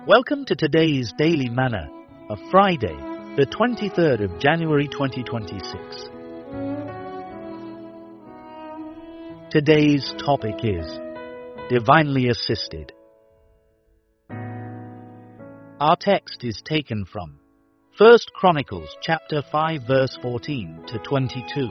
Welcome to today's Daily Manna of Friday, the 23rd of January 2026. Today's topic is Divinely Assisted. Our text is taken from 1 Chronicles chapter 5 verse 14 to 22.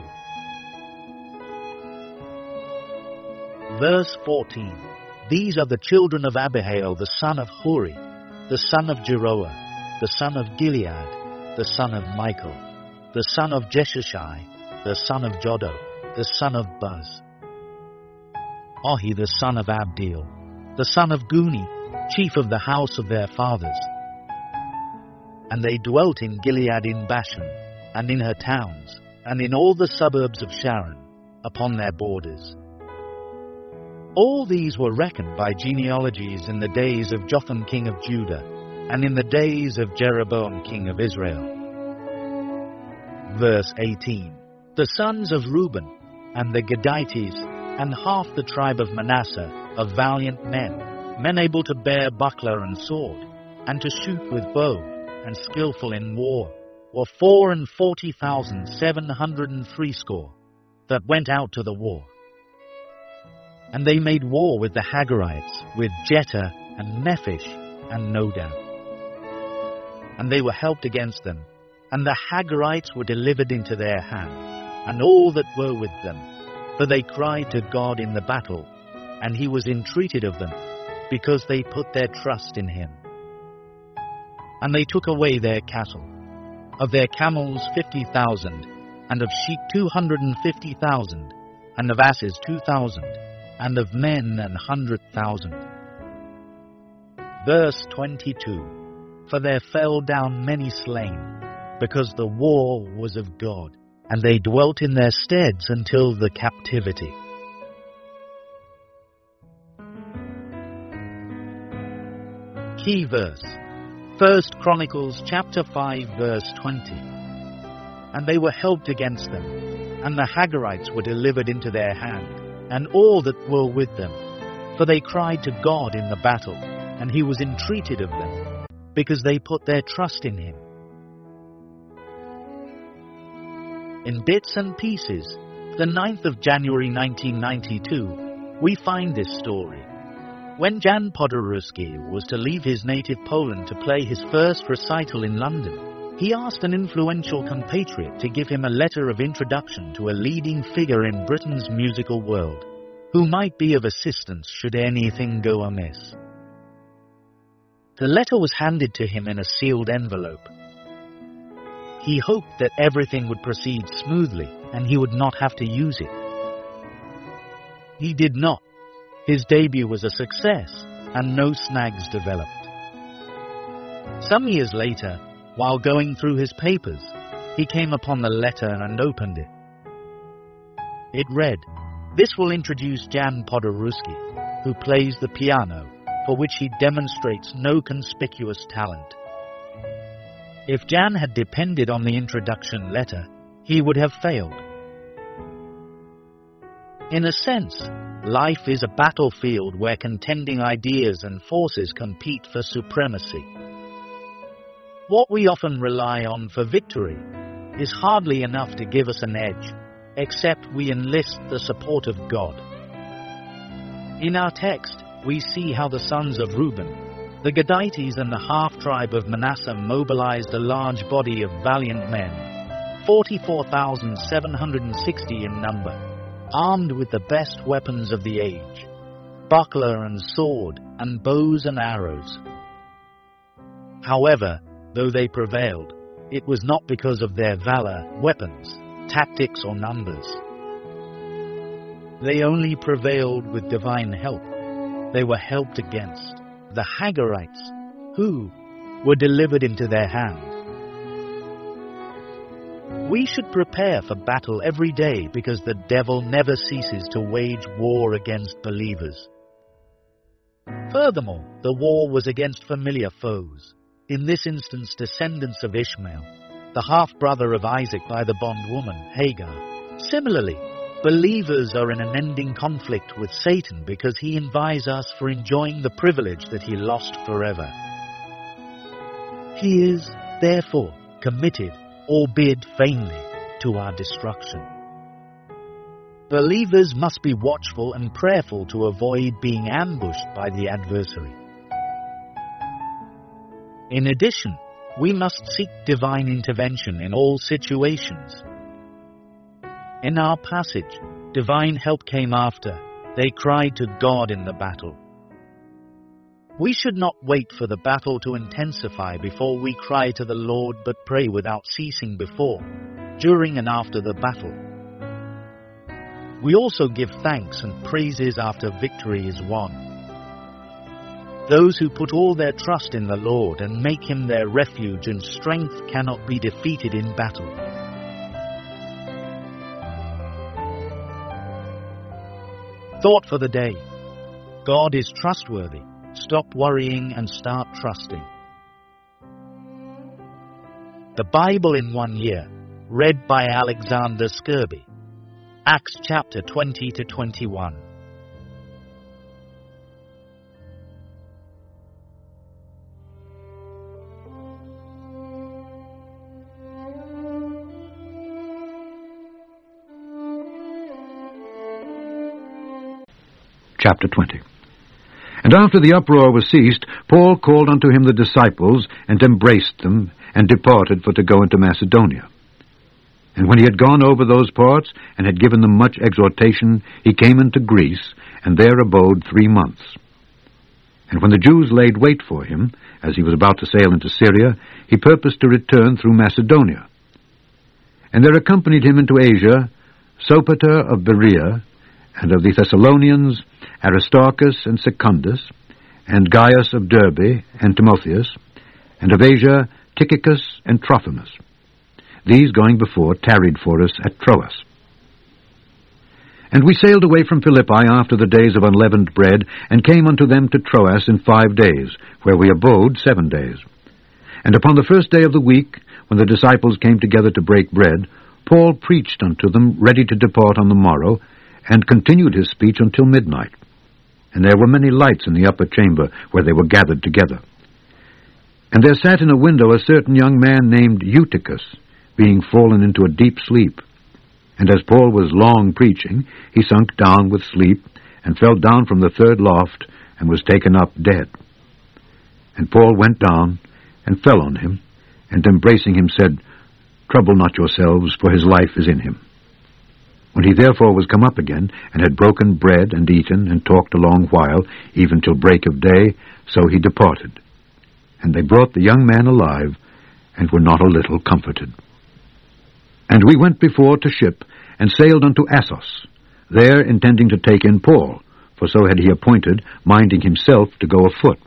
Verse 14. These are the children of Abihail, the son of Huri, the son of Jeroah, the son of Gilead, the son of Michael, the son of Jeshashai, the son of Jodo, the son of Buz, Ahi, the son of Abdiel, the son of Guni, chief of the house of their fathers. And they dwelt in Gilead in Bashan, and in her towns, and in all the suburbs of Sharon, upon their borders. All these were reckoned by genealogies in the days of Jotham king of Judah, and in the days of Jeroboam king of Israel. Verse 18. The sons of Reuben, and the Gadites, and half the tribe of Manasseh, are valiant men able to bear buckler and sword, and to shoot with bow, and skillful in war, were 44,760 that went out to the war. And they made war with the Hagarites, with Jether, and Nephish, and Nodab. And they were helped against them, and the Hagarites were delivered into their hand, and all that were with them. For they cried to God in the battle, and he was entreated of them, because they put their trust in him. And they took away their cattle, of their camels 50,000, and of sheep 250,000, and of asses 2,000, and of men 100,000. Verse 22. For there fell down many slain, because the war was of God, and they dwelt in their steads until the captivity. Key verse, 1 Chronicles chapter 5 verse 20. And they were helped against them, and the Hagarites were delivered into their hand, and all that were with them. For they cried to God in the battle, and he was entreated of them, because they put their trust in him. In bits and pieces, the 9th of January 1992, we find this story. When Jan Podorowski was to leave his native Poland to play his first recital in London, he asked an influential compatriot to give him a letter of introduction to a leading figure in Britain's musical world, who might be of assistance should anything go amiss. The letter was handed to him in a sealed envelope. He hoped that everything would proceed smoothly and he would not have to use it. He did not. His debut was a success and no snags developed. Some years later, while going through his papers, he came upon the letter and opened it. It read, "This will introduce Jan Podorowski, who plays the piano, for which he demonstrates no conspicuous talent." If Jan had depended on the introduction letter, he would have failed. In a sense, life is a battlefield where contending ideas and forces compete for supremacy. What we often rely on for victory is hardly enough to give us an edge, except we enlist the support of God. In our text, we see how the sons of Reuben, the Gadites and the half-tribe of Manasseh mobilized a large body of valiant men, 44,760 in number, armed with the best weapons of the age, buckler and sword, and bows and arrows. However, though they prevailed, it was not because of their valor, weapons, tactics, or numbers. They only prevailed with divine help. They were helped against the Hagarites, who were delivered into their hand. We should prepare for battle every day because the devil never ceases to wage war against believers. Furthermore, the war was against familiar foes, in this instance descendants of Ishmael, the half-brother of Isaac by the bondwoman Hagar. Similarly, believers are in an ending conflict with Satan because he envies us for enjoying the privilege that he lost forever. He is, therefore, committed, albeit vainly, to our destruction. Believers must be watchful and prayerful to avoid being ambushed by the adversary. In addition, we must seek divine intervention in all situations. In our passage, divine help came after they cried to God in the battle. We should not wait for the battle to intensify before we cry to the Lord, but pray without ceasing before, during and after the battle. We also give thanks and praises after victory is won. Those who put all their trust in the Lord and make Him their refuge and strength cannot be defeated in battle. Thought for the day. God is trustworthy. Stop worrying and start trusting. The Bible in 1 year, read by Alexander Skirby. Acts chapter 20 to 21. Chapter 20. And after the uproar was ceased, Paul called unto him the disciples, and embraced them, and departed for to go into Macedonia. And when he had gone over those parts, and had given them much exhortation, he came into Greece, and there abode 3 months. And when the Jews laid wait for him, as he was about to sail into Syria, he purposed to return through Macedonia. And there accompanied him into Asia Sopater of Berea, and of the Thessalonians Aristarchus and Secundus, and Gaius of Derbe, and Timotheus, and of Asia Tychicus and Trophimus. These, going before, tarried for us at Troas. And we sailed away from Philippi after the days of unleavened bread, and came unto them to Troas in 5 days, where we abode 7 days. And upon the first day of the week, when the disciples came together to break bread, Paul preached unto them, ready to depart on the morrow, and continued his speech until midnight. And there were many lights in the upper chamber where they were gathered together. And there sat in a window a certain young man named Eutychus, being fallen into a deep sleep. And as Paul was long preaching, he sunk down with sleep, and fell down from the 3rd loft, and was taken up dead. And Paul went down, and fell on him, and embracing him said, Trouble not yourselves, for his life is in him. When he therefore was come up again, and had broken bread, and eaten, and talked a long while, even till break of day, so he departed. And they brought the young man alive, and were not a little comforted. And we went before to ship, and sailed unto Assos, there intending to take in Paul, for so had he appointed, minding himself to go afoot.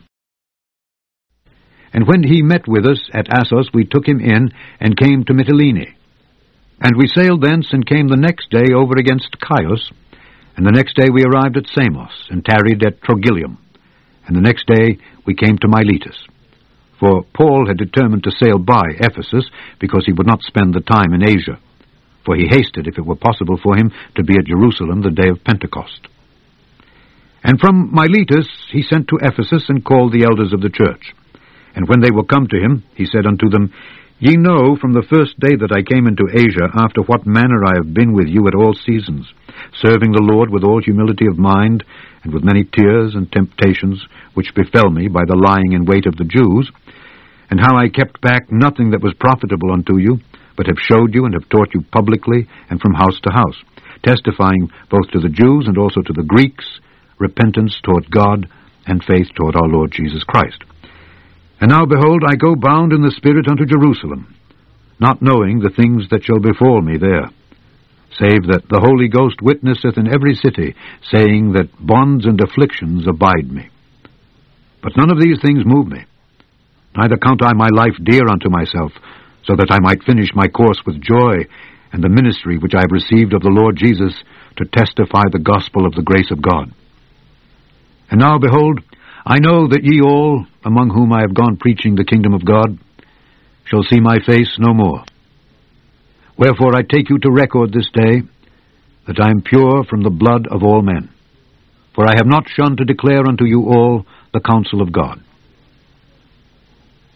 And when he met with us at Assos, we took him in, and came to Mytilene. And we sailed thence, and came the next day over against Chios, and the next day we arrived at Samos, and tarried at Trogyllium, and the next day we came to Miletus. For Paul had determined to sail by Ephesus, because he would not spend the time in Asia, for he hasted, if it were possible for him, to be at Jerusalem the day of Pentecost. And from Miletus he sent to Ephesus, and called the elders of the church. And when they were come to him, he said unto them, Ye know from the first day that I came into Asia, after what manner I have been with you at all seasons, serving the Lord with all humility of mind, and with many tears and temptations, which befell me by the lying in wait of the Jews, and how I kept back nothing that was profitable unto you, but have showed you and have taught you publicly and from house to house, testifying both to the Jews and also to the Greeks, repentance toward God and faith toward our Lord Jesus Christ. And now, behold, I go bound in the Spirit unto Jerusalem, not knowing the things that shall befall me there, save that the Holy Ghost witnesseth in every city, saying that bonds and afflictions abide me. But none of these things move me, neither count I my life dear unto myself, so that I might finish my course with joy, and the ministry which I have received of the Lord Jesus, to testify the gospel of the grace of God. And now, behold, I know that ye all, among whom I have gone preaching the kingdom of God, shall see my face no more. Wherefore I take you to record this day, that I am pure from the blood of all men. For I have not shunned to declare unto you all the counsel of God.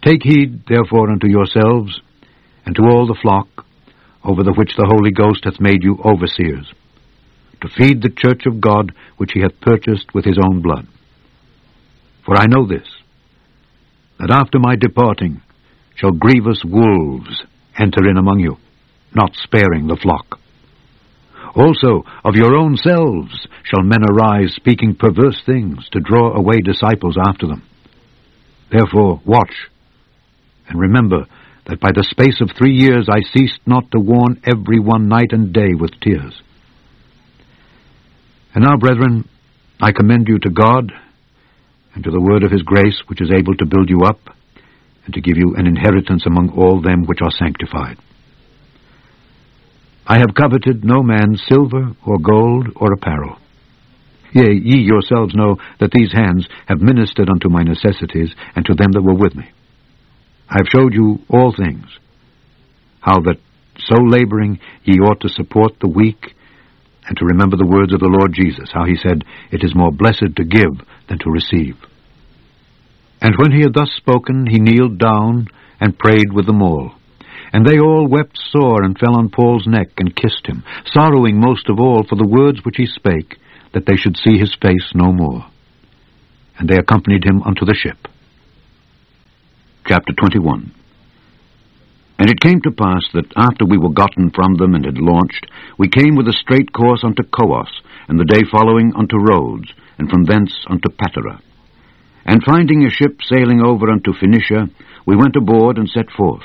Take heed, therefore, unto yourselves, and to all the flock, over the which the Holy Ghost hath made you overseers, to feed the church of God, which he hath purchased with his own blood. For I know this, that after my departing shall grievous wolves enter in among you, not sparing the flock. Also of your own selves shall men arise, speaking perverse things, to draw away disciples after them. Therefore watch, and remember that by the space of 3 years I ceased not to warn every one night and day with tears. And now, brethren, I commend you to God, and to the word of his grace, which is able to build you up, and to give you an inheritance among all them which are sanctified. I have coveted no man's silver, or gold, or apparel. Yea, ye yourselves know that these hands have ministered unto my necessities, and to them that were with me. I have showed you all things, how that so laboring ye ought to support the weak, and to remember the words of the Lord Jesus, how he said, It is more blessed to give than to receive. And when he had thus spoken, he kneeled down and prayed with them all. And they all wept sore, and fell on Paul's neck, and kissed him, sorrowing most of all for the words which he spake, that they should see his face no more. And they accompanied him unto the ship. Chapter 21. And it came to pass that after we were gotten from them and had launched, we came with a straight course unto Coos, and the day following unto Rhodes, and from thence unto Patara. And finding a ship sailing over unto Phoenicia, we went aboard and set forth.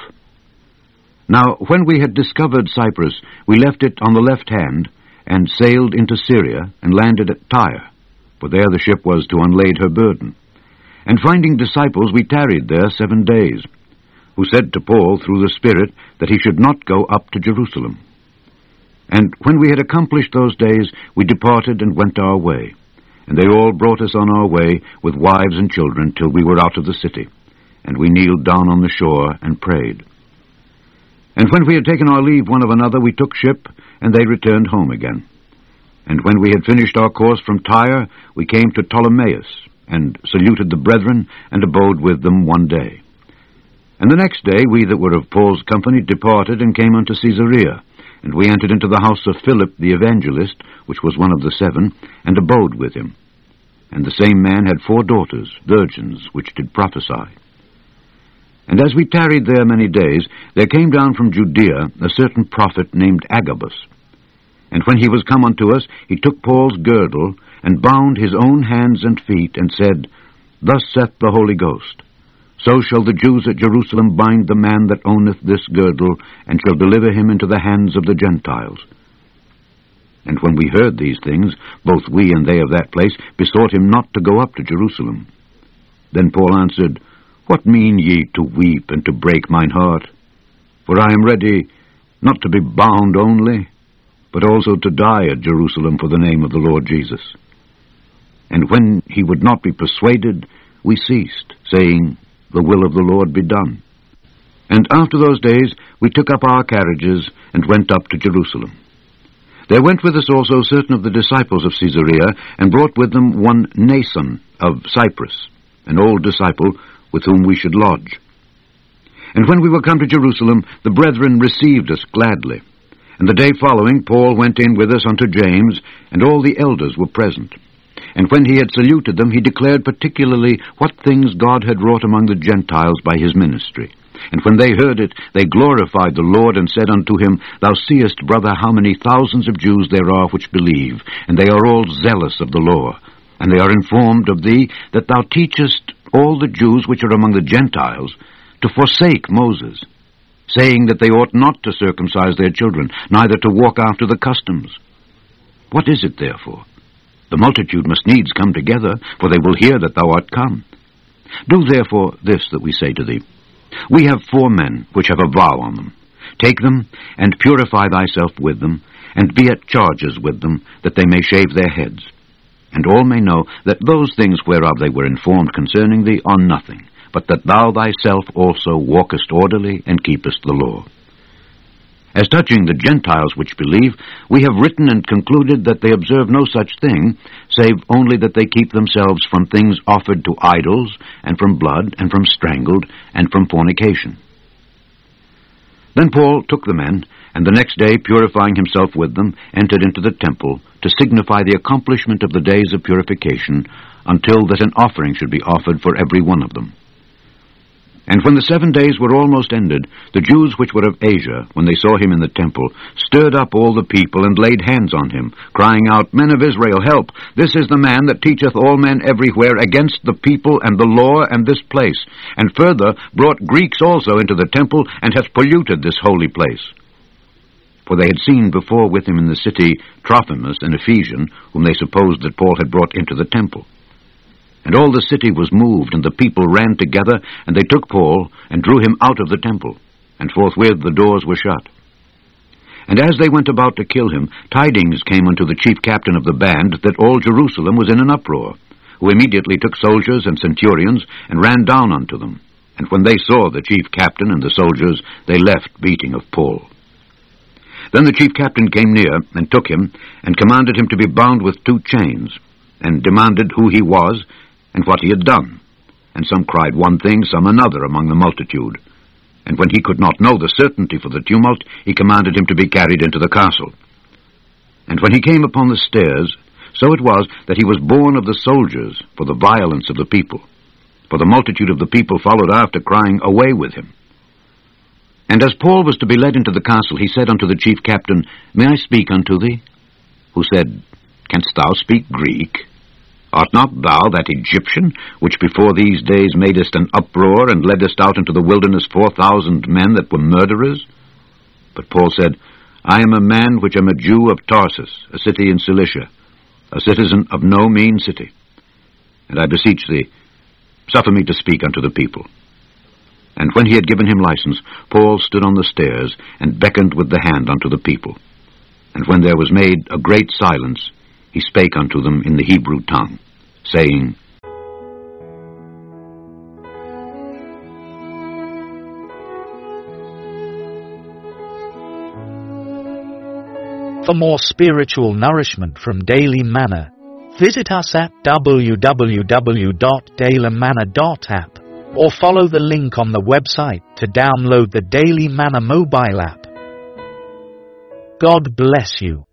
Now when we had discovered Cyprus, we left it on the left hand, and sailed into Syria, and landed at Tyre, for there the ship was to unlade her burden. And finding disciples, we tarried there 7 days, who said to Paul through the Spirit that he should not go up to Jerusalem. And when we had accomplished those days, we departed and went our way. And they all brought us on our way with wives and children till we were out of the city. And we kneeled down on the shore and prayed. And when we had taken our leave one of another, we took ship, and they returned home again. And when we had finished our course from Tyre, we came to Ptolemais, and saluted the brethren, and abode with them 1 day. And the next day we that were of Paul's company departed, and came unto Caesarea. And we entered into the house of Philip the evangelist, which was one of the 7, and abode with him. And the same man had 4 daughters, virgins, which did prophesy. And as we tarried there many days, there came down from Judea a certain prophet named Agabus. And when he was come unto us, he took Paul's girdle, and bound his own hands and feet, and said, Thus saith the Holy Ghost, So shall the Jews at Jerusalem bind the man that owneth this girdle, and shall deliver him into the hands of the Gentiles. And when we heard these things, both we and they of that place besought him not to go up to Jerusalem. Then Paul answered, What mean ye to weep and to break mine heart? For I am ready not to be bound only, but also to die at Jerusalem for the name of the Lord Jesus. And when he would not be persuaded, we ceased, saying, The will of the Lord be done. And after those days we took up our carriages, and went up to Jerusalem. There went with us also certain of the disciples of Caesarea, and brought with them one Nason of Cyprus, an old disciple, with whom we should lodge. And when we were come to Jerusalem, the brethren received us gladly. And the day following Paul went in with us unto James, and all the elders were present. And when he had saluted them, he declared particularly what things God had wrought among the Gentiles by his ministry. And when they heard it, they glorified the Lord, and said unto him, Thou seest, brother, how many thousands of Jews there are which believe, and they are all zealous of the law. And they are informed of thee, that thou teachest all the Jews which are among the Gentiles to forsake Moses, saying that they ought not to circumcise their children, neither to walk after the customs. What is it, therefore? The multitude must needs come together, for they will hear that thou art come. Do therefore this that we say to thee. We have 4 men which have a vow on them. Take them, and purify thyself with them, and be at charges with them, that they may shave their heads. And all may know that those things whereof they were informed concerning thee are nothing, but that thou thyself also walkest orderly, and keepest the law. As touching the Gentiles which believe, we have written and concluded that they observe no such thing, save only that they keep themselves from things offered to idols, and from blood, and from strangled, and from fornication. Then Paul took the men, and the next day, purifying himself with them, entered into the temple, to signify the accomplishment of the days of purification, until that an offering should be offered for every one of them. And when the 7 days were almost ended, the Jews which were of Asia, when they saw him in the temple, stirred up all the people, and laid hands on him, crying out, Men of Israel, help! This is the man that teacheth all men everywhere against the people and the law and this place, and further brought Greeks also into the temple, and hath polluted this holy place. For they had seen before with him in the city Trophimus, an Ephesian, whom they supposed that Paul had brought into the temple. And all the city was moved, and the people ran together, and they took Paul, and drew him out of the temple, and forthwith the doors were shut. And as they went about to kill him, tidings came unto the chief captain of the band that all Jerusalem was in an uproar, who immediately took soldiers and centurions, and ran down unto them. And when they saw the chief captain and the soldiers, they left beating of Paul. Then the chief captain came near, and took him, and commanded him to be bound with 2 chains, and demanded who he was, and what he had done. And some cried one thing, some another among the multitude. And when he could not know the certainty for the tumult, he commanded him to be carried into the castle. And when he came upon the stairs, so it was that he was borne of the soldiers for the violence of the people. For the multitude of the people followed after, crying, Away with him! And as Paul was to be led into the castle, he said unto the chief captain, May I speak unto thee? Who said, Canst thou speak Greek? Art not thou that Egyptian, which before these days madest an uproar, and leddest out into the wilderness 4,000 men that were murderers? But Paul said, I am a man which am a Jew of Tarsus, a city in Cilicia, a citizen of no mean city. And I beseech thee, suffer me to speak unto the people. And when he had given him license, Paul stood on the stairs, and beckoned with the hand unto the people. And when there was made a great silence, he spake unto them in the Hebrew tongue, saying, For more spiritual nourishment from Daily Manna, visit us at www.dailymanna.app or follow the link on the website to download the Daily Manna mobile app. God bless you.